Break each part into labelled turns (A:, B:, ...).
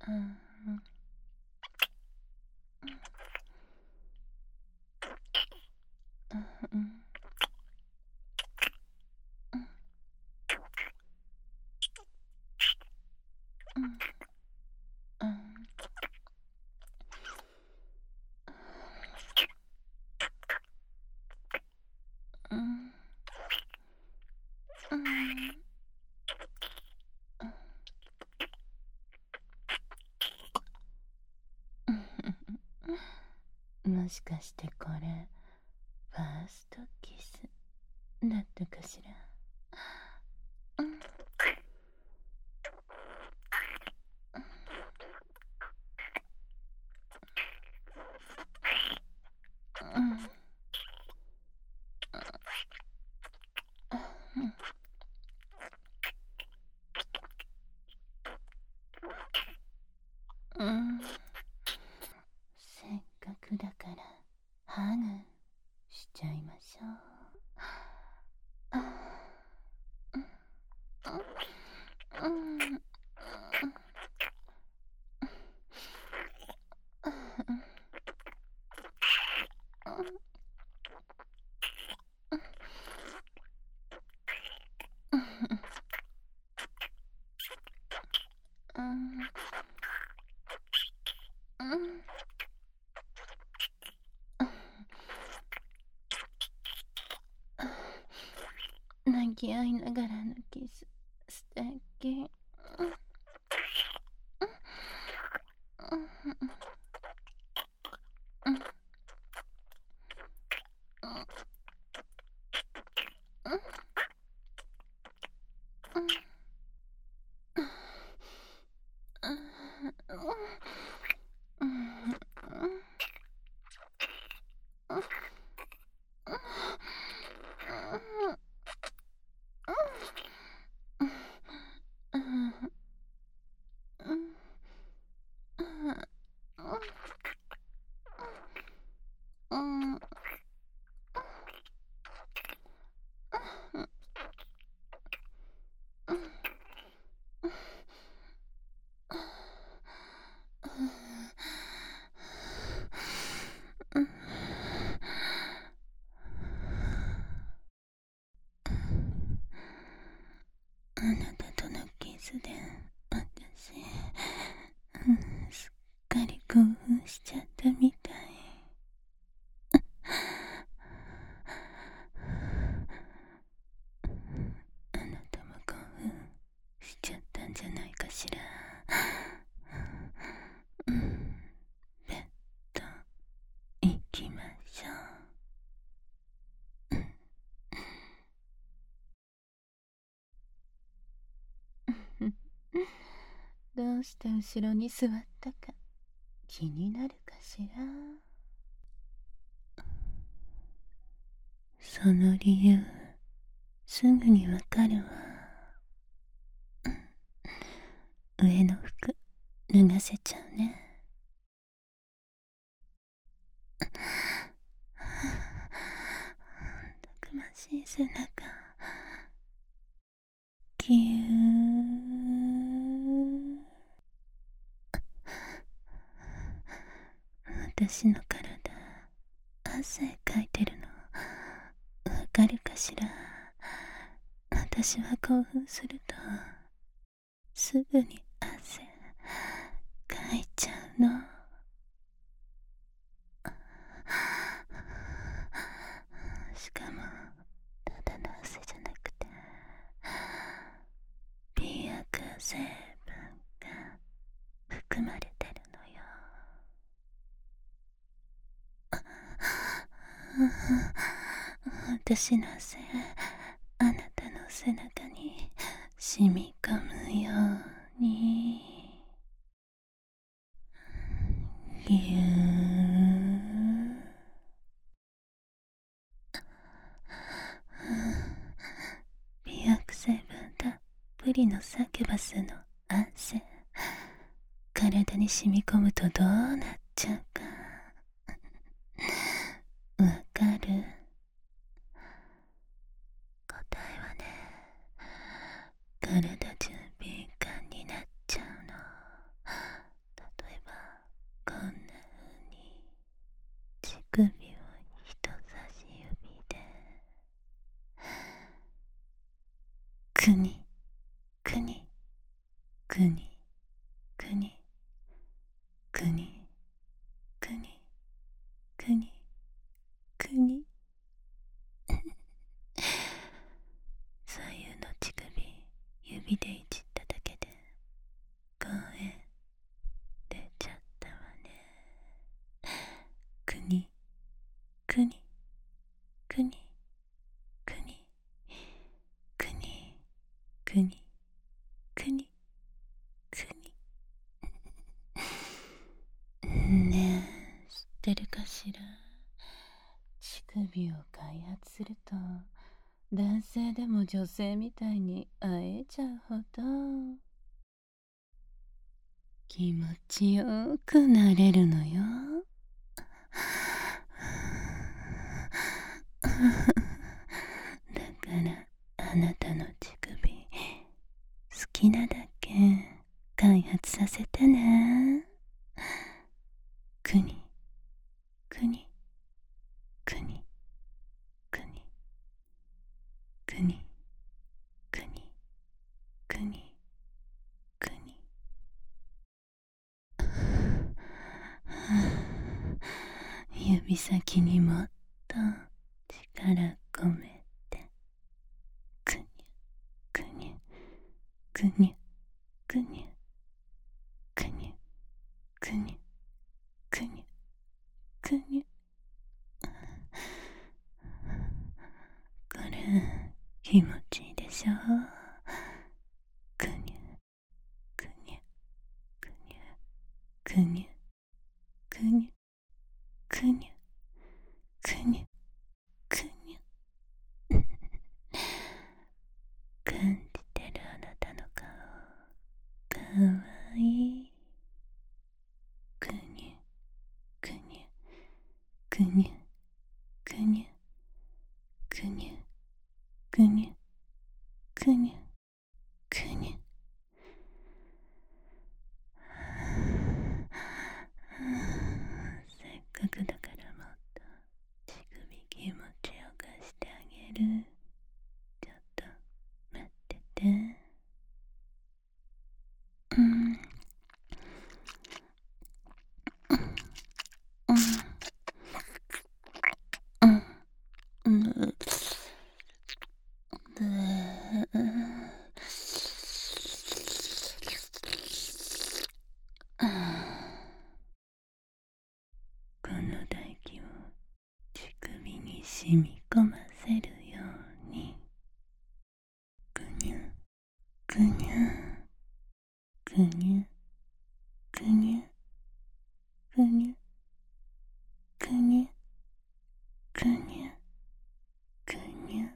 A: うん。うん。うん。うん。もしかしてこれファーストキスだったかしら。うん。うん。うん。せっかくだからハグしちゃいましょう。うん。うん。うん。泣き合いながらのキス素敵。あなたとのキスで私、すっかり興奮しちゃったみたい。あなたも興奮しちゃったんじゃないかしら。ベッド行きましょう。どうして後ろに座ったか気になるかしら。その理由すぐにわかるわ。上の服脱がせちゃうね。たくましい背中、ぎゅー。私の体汗かいてるのわかるかしら。私は興奮するとすぐに汗かいちゃうの。しかもただの汗じゃなくて美薬成分が含まれてるのよ。私の汗あなたの背中に染み込むようにぎゅー。美薬成分たっぷりのサキュバスの汗、体に染み込むとどうなっちゃうかわかる？答えはね、体中敏感になっちゃうの。 くにくにくにくにくにくに左右の乳首指でいじっただけで声出ちゃったわね。くにくにくにくにくにくにくにくにねえ、知ってるかしら。乳首を開発すると男性でも女性みたいに会えちゃうほど気持ちよくなれるのよ。だからあなたの乳首好きなだけ開発させてね。くにくにくにくにくにくにくにくに指先にもっと力込めてくにくにくにくにくにくにくにくにこれ気持ちいいでしょ。くにくにくにくにくにくにくにくに感じてるあなたの顔かわいい。くにくにくにくにくにくにくにくにせっかくだからもっと乳首気持ちよくしてあげる。ちょっと待ってて。うんうんうんこの唾液を乳首に染み込ませるようにぐにゅぐにゅぐにゅぐにゅぐにゅぐにゅぐにゅぐにゅ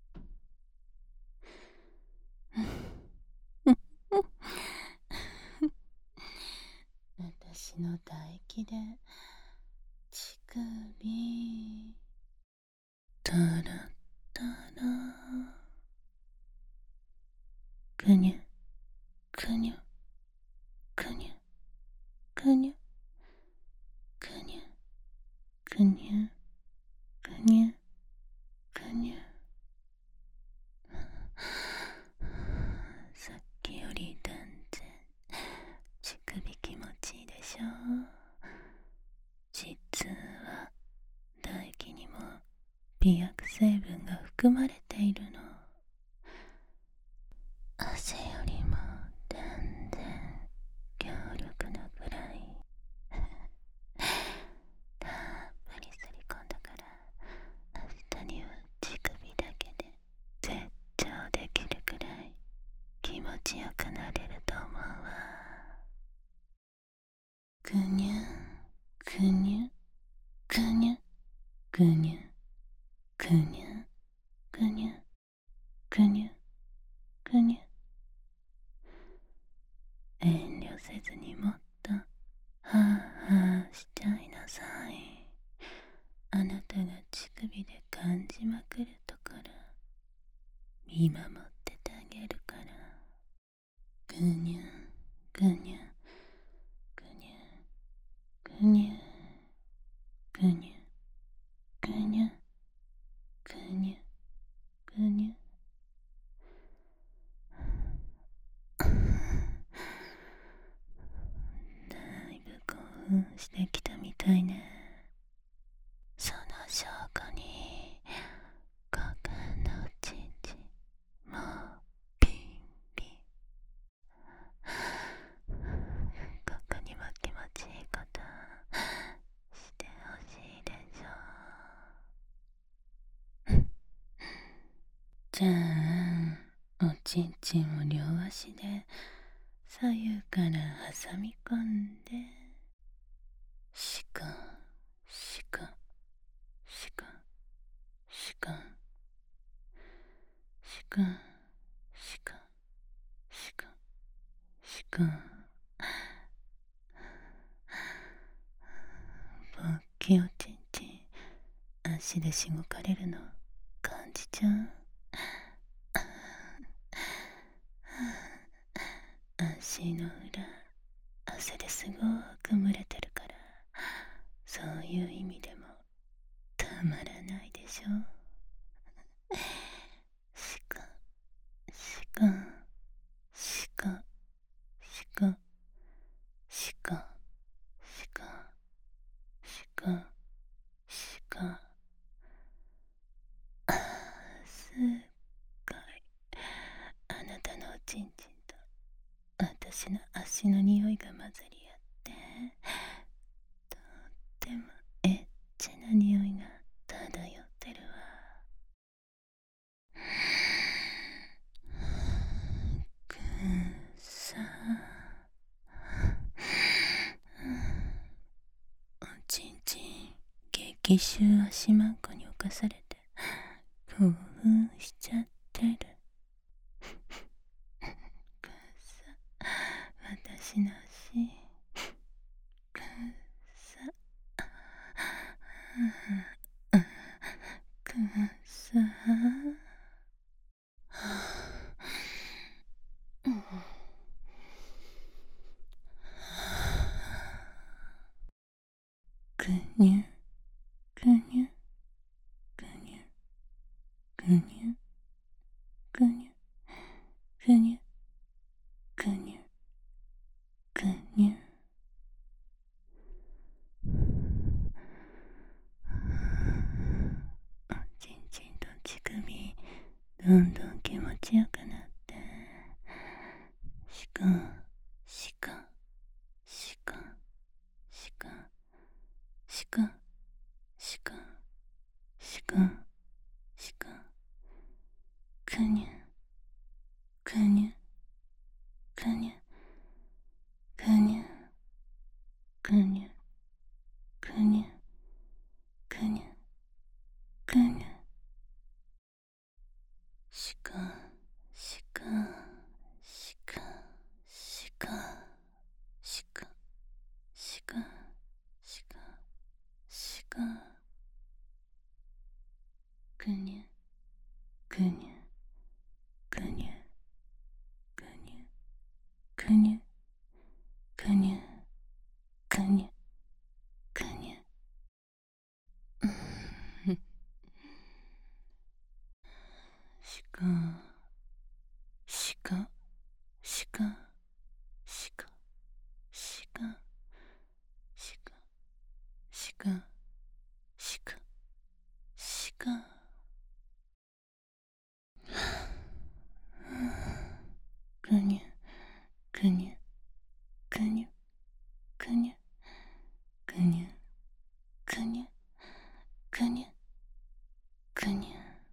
A: 私の唾液で乳首トロトロぐにゅぐにゅぐにゅぐにゅぐにゅぐにゅぐにゅぐにゅさっきより断然乳首気持ちいいでしょ。実は唾液にも美薬成分が含まれているの。汗よりも断然強力なくらいたっぷりすり込んだから明日には乳首だけで絶頂できるくらい気持ちよくなれると思うわ。ぐにゅぐにゅぐにゅぐにゅぐにゅぐにゅぐにゅぐにゅ遠慮せずにもっとはあはあしちゃいなさい。あなたが乳首で感じまくるところ見守っててあげるから。ぐにゅぐにゅぐにゅぐにゅぐにゅぐにゅぐにゅぐにゅ奮してきたみたいね。その証拠にここのちんちんもうピンピン。ここにも気持ちいいことしてほしいでしょ。じゃあおちんちんを両足で左右から挟み込んでシコンシコンシコンシコンシコンシコンシコンシコン。ぼっきおちんちん足でしごかれるの感じちゃう？足の裏汗ですごく蒸れてるから、そういう意味でもたまらないでしょ。シコシコシコシコシコシコシコシコ。すっごいあなたのおちんちんと私の足の匂いが混ざり合ってとってもエッチな匂いが漂ってるわ。くさおちんちん激臭足まんこに侵されて興奮しちゃってる。くさ私の足くさくさくにゅくにゅくにゅくにゅくにゅくにゅくにゅくにゅ。おちんちんと乳首どんどん気持ちよくなってシコンシコンシコンシコンシコンシコンシコンシコンくにゅくにゅくにゅくにゅくにゅくにゅくにゅくにゅ。シコンシコンシコンシコンシコンシコンシコンシコンくにゅくにゅくにゅくにゅくにゅくにゅくにゅくにゅ。シコンシコンシコンシコンシコンシコンシコンシコンシコン。くにゅくにゅくにゅくにゅくにゅくにゅくにゅくにゅ。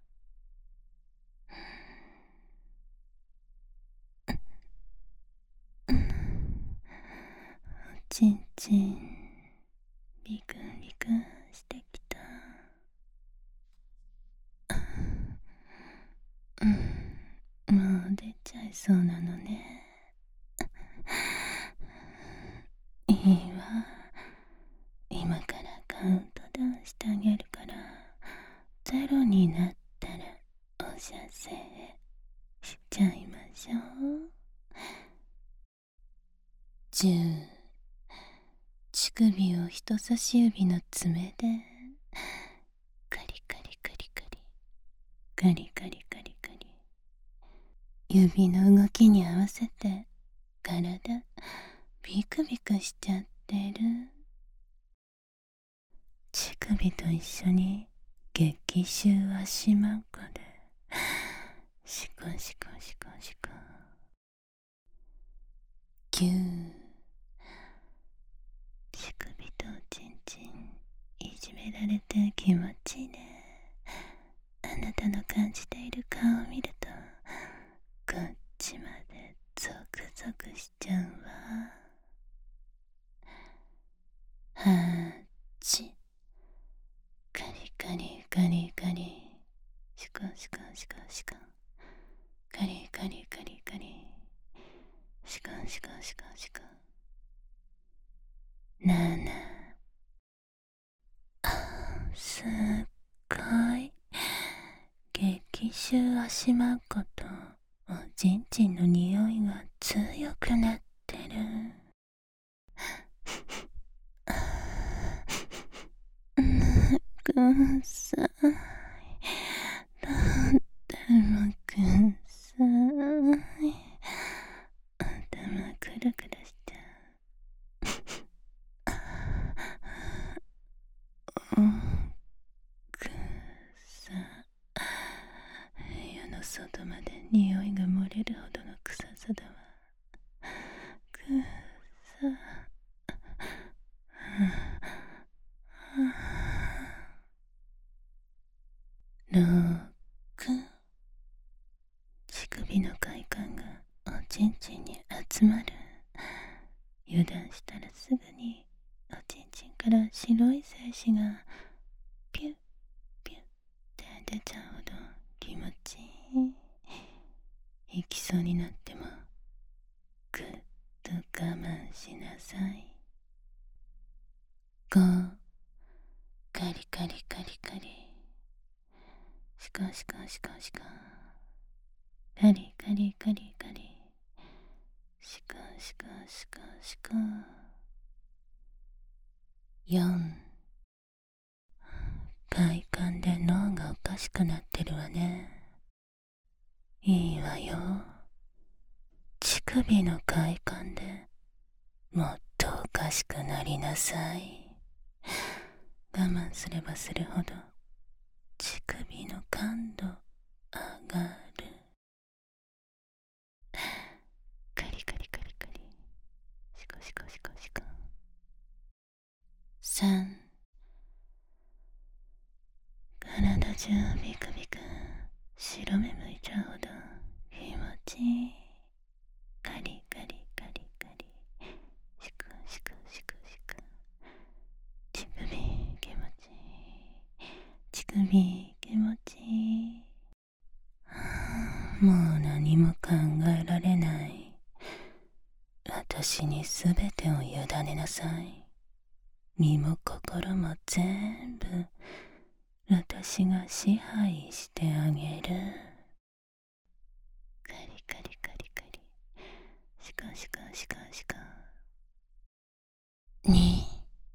A: おちんちんビクンビクンしてきた。もう出ちゃいそうなのね。いいわ、今からカウントダウンしてあげるからゼロになったらお射精しちゃいましょう。10、乳首を人差し指の爪でカリカリカリカリカリカリカリカリ、指の動きに合わせて体ビクビクしちゃってる。 乳首と一緒に激臭足まんこでシコシコシコシコキュー。乳首とチンチンいじめられて気持ちいいね。あなたの感じている顔を見るとこっちまでゾクゾクしちゃうわ。はーちカリカリカリカリシコシコシコシコカリカリカリカリシコシコシコシコなあなあ。すっごい激臭足まんことおちんちんの匂いが強くなってる。くさい。とってもくさい。頭クルクルしちゃう。くさ。部屋の外まで匂いが漏れるほどの臭さだわ。くさ。6。乳首の快感がおちんちんに集まる。油断したらすぐにおちんちんから白い精子がピュッピュッって出ちゃうほど気持ちいい。行きそうになってもぐっと我慢しなさい。5。カリカリカリカリシコシコシコシコカリカリカリカリシコシコシコシコ。4。快感で脳がおかしくなってるわね。いいわよ。乳首の快感でもっとおかしくなりなさい。我慢すればするほど乳首の感度上がる。カリカリカリカリシコシコシコシコ。3。体中ビクビク白目向いちゃうほど気持ちいい。カリカリカリカリシコシコシコシコ。乳首気持ちいい。乳首気持ちいい。もう何も考えられない。私にすべてを委ねなさい。身も心も全部私が支配してあげる。カリカリカリカリシコシコシコシコ。2。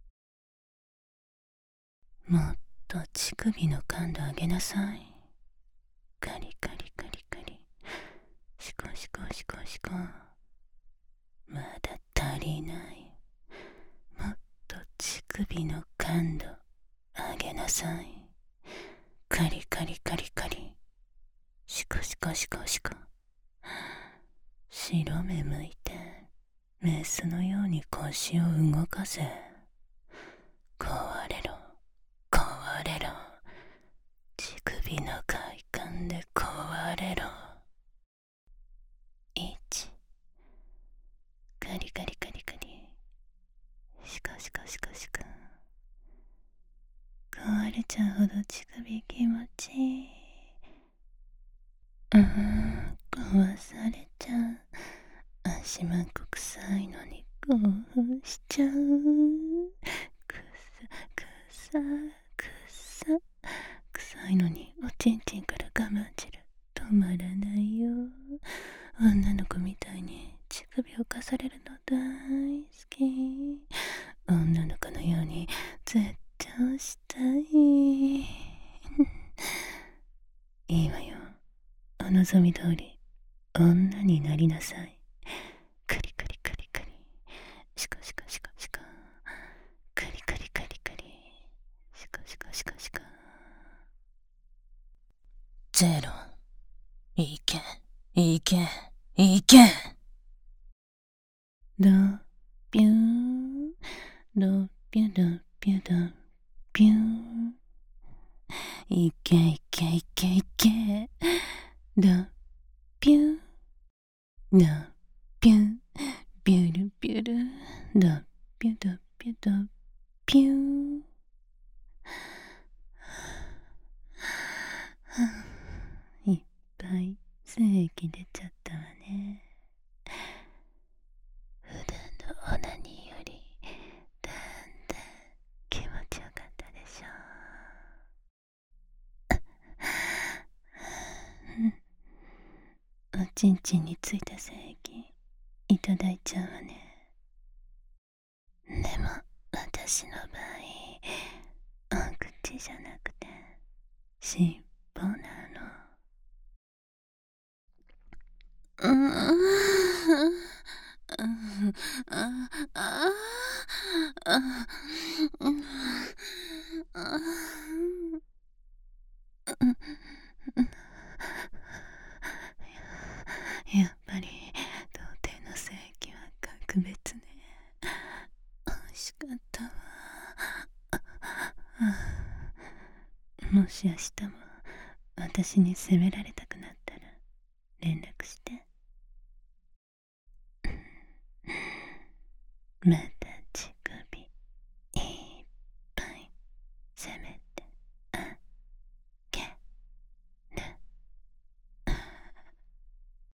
A: もっと乳首の感度上げなさい。カリカリカリカリシコシコシコシコ。まだ足りない。もっと乳首の感度上げなさい。カリカリカリカリシコシコシコシコ。白目向いてメスのように腰を動かせ。壊れろ壊れろ。乳首の快感で壊れろ。1。カリカリカリカリシコシコシコシコ。壊れちゃうほど乳首気持ちいい。壊されちゃう。足まんこ臭いのに興奮しちゃう。くさくさくさ臭いのにおちんちんから我慢汁止まらないよ。女の子みたいに乳首をかされるの大好き。女の子のように絶対したい。いいわよ。お望み通り女になりなさい。カリカリカリカリシコシコシコシコ。カリカリカリカリ
B: けん、いけん。
A: ドピューン、ドピュドピュドピューン。いけいけいけいけ。ドピュン、ドピュン、ビュルビュル、ドピュドピュドピュン。いっぱい精液出ちゃったわね。普段のオナニーよりだんだん気持ちよかったでしょう。おちんちんについた精液いただいちゃうわね。でも私の場合、お口じゃなくて尻尾なの。うん、やっぱり童貞の性器は格別ね。美味しかったわ。もし明日も私に責められたくなったら連絡して。また